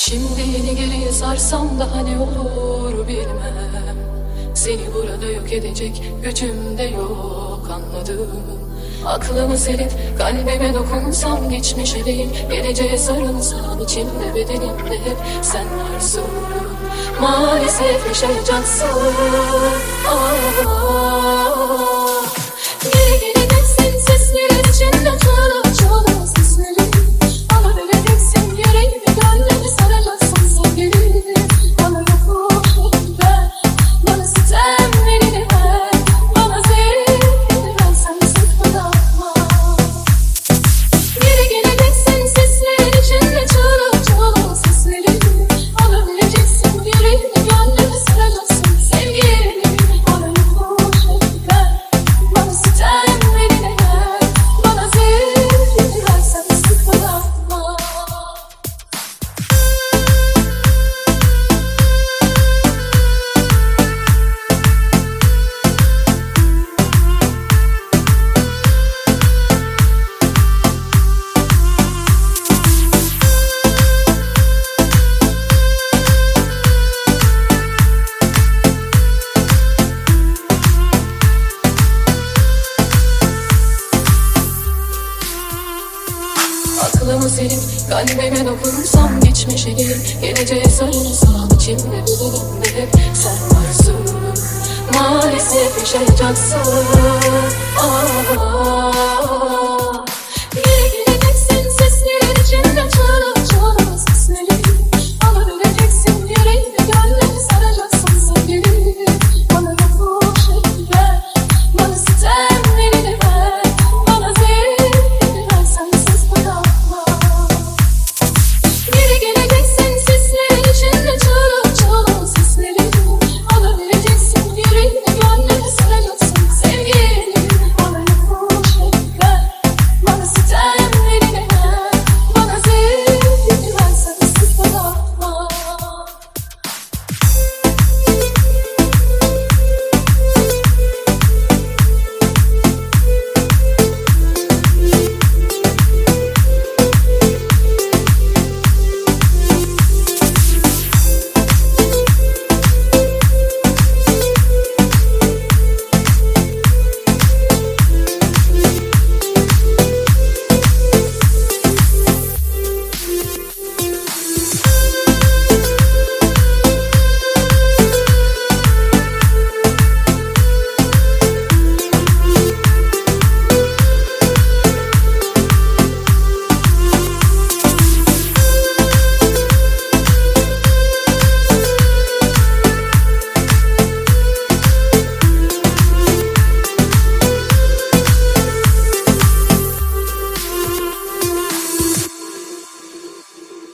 Şimdi yeni geriye sarsam daha ne olur bilmem. Seni burada yok edecek gücüm de yok, anladım. Aklımı selip kalbime dokunsam geçmişe değil, geleceğe sarılsam içimde bedenimde hep sen varsın. Maalesef yaşayacaksın. Geri geri geçsin seslerin içinde çağla çağla sesleri. Alabileceksin yüreğimi, gönlümü saracaksın sevgili. Bana yokum ben, bana sitemlerini ver, bana zevkini ver, sen sıkma. Geri geri geçsin seslerin içinde çağla çağla sesleri. Alabileceksin yüreğimi, gönlümü saracaksın sevgili. Bana yokum ben, bana sitemlerini ver, bana zevkini ver, sen sıkma. Aklımı selip kalbime dokunsam geçmişe değil, geleceğe sarılsam içimde bedenimde hep sen varsın. Maalesef yaşayacaksın.